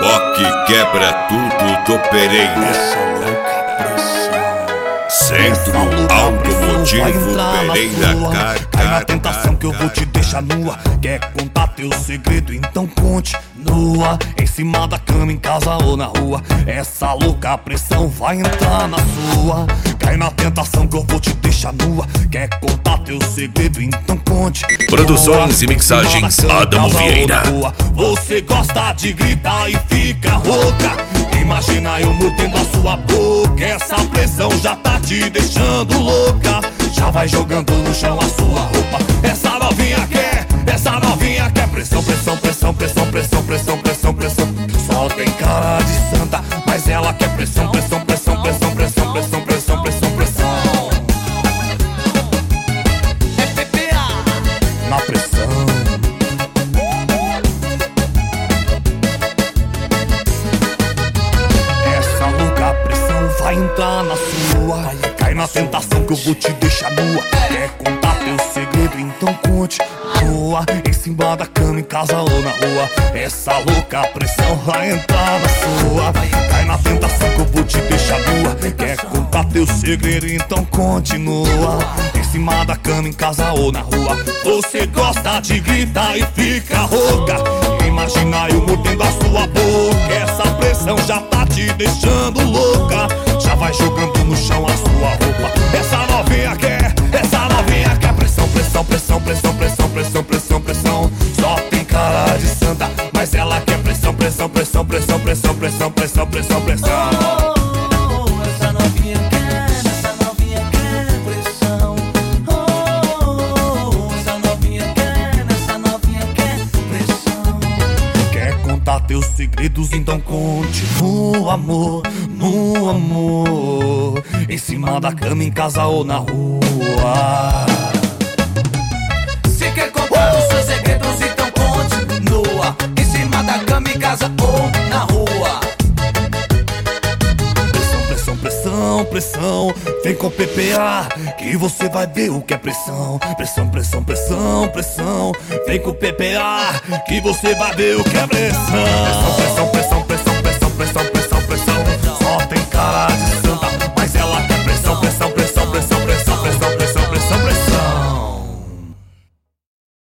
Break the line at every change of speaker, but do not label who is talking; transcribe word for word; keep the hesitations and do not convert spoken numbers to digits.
que quebra tudo do Pereira. Centro Automotivo Pereira. Car,
Cai na tentação que eu vou te deixar nua. Quer contar teu segredo? Então conte nua. Em cima da cama, em casa ou na rua. Essa louca pressão vai entrar na sua. Cai na tentação que eu vou te deixar nua. Quer contar teu segredo? Então conte.
Produções e mixagens Adamo Vieira.
Você gosta de gritar e fica rouca. Imagina eu mordendo a sua boca. Essa pressão já tá te deixando louca. Já vai jogando no chão a sua roupa. Essa novinha quer, essa novinha quer pressão, pressão, pressão, pressão, pressão, pressão, pressão, pressão. Só tem cara de santa, mas ela quer pressão, pressão, pressão, pressão, pressão, pressão, pressão, pressão, pressão. É P P A na pressão. Essa louca pressão vai entrar na sua. Cai na tentação que eu vou te deixar nua. Quer contar teu segredo? Então conte nua. Em cima da cama, em casa ou na rua. Essa louca pressão vai entrar na sua. Cai na tentação que eu vou te deixar nua. Quer contar teu segredo? Então continua. Em cima da cama, em casa ou na rua. Você gosta de gritar e fica rouca. Imagina eu mordendo a sua boca. Essa pressão já tá te deixando louca. Já vai jogando no chão a sua roupa. Essa novinha quer, essa novinha quer pressão, pressão, pressão, pressão, pressão, pressão, pressão, pressão. Só tem cara de santa, mas ela quer pressão, pressão, pressão, pressão, pressão, pressão, pressão, pressão, pressão.
Essa novinha quer, essa novinha quer pressão. Oh, essa novinha quer, essa novinha quer pressão.
Quer contar teus segredos? Então conte no amor, no amor. Em cima da cama, em casa ou na rua.
Se quer contar os seus segredos, então conte nua. Em cima da cama, em casa ou na rua.
Pressão, pressão, pressão, vem com P P A que você vai ver o que é pressão. Pressão, pressão, pressão, pressão, vem com P P A que você vai ver o que é pressão.